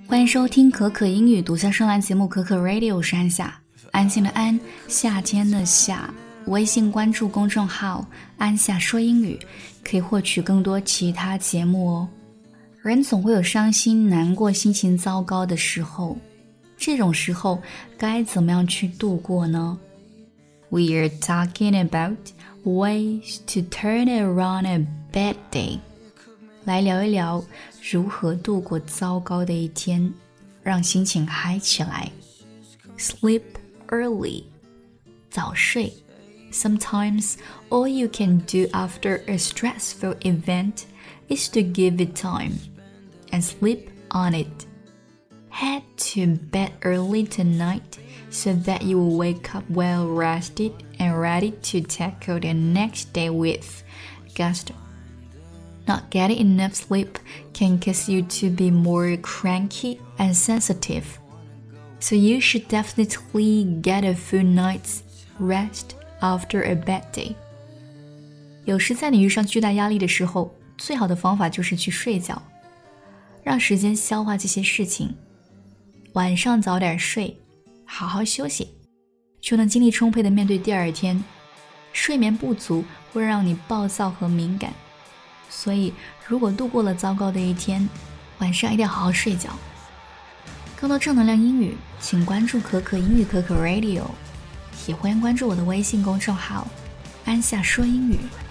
欢迎收听可可英语独家声兰节目可可 Radio， 我是安夏，安静的安，夏天的夏。微信关注公众号安夏说英语，可以获取更多其他节目哦。人总会有伤心、难过、心情糟糕的时候，这种时候该怎么样去度过呢？ We are talking about ways to turn around a bad day。 来聊一聊如何度过糟糕的一天，让心情嗨起来。 Sleep early， 早睡。 Sometimes all you can do after a stressful event is to give it time and sleep on it. Head to bed early tonight so that you will wake up well rested and ready to tackle the next day with gusto. Not getting enough sleep can cause you to be more cranky and sensitive. So you should definitely get a full night's rest after a bad day. 有时在你遇上巨大压力的时候，最好的方法就是去睡觉，让时间消化这些事情。晚上早点睡，好好休息，就能精力充沛地面对第二天。睡眠不足会让你暴躁和敏感，所以如果度过了糟糕的一天，晚上一定要好好睡觉。更多正能量英语，请关注可可英语可可 Radio， 也欢迎关注我的微信公众号安夏说英语。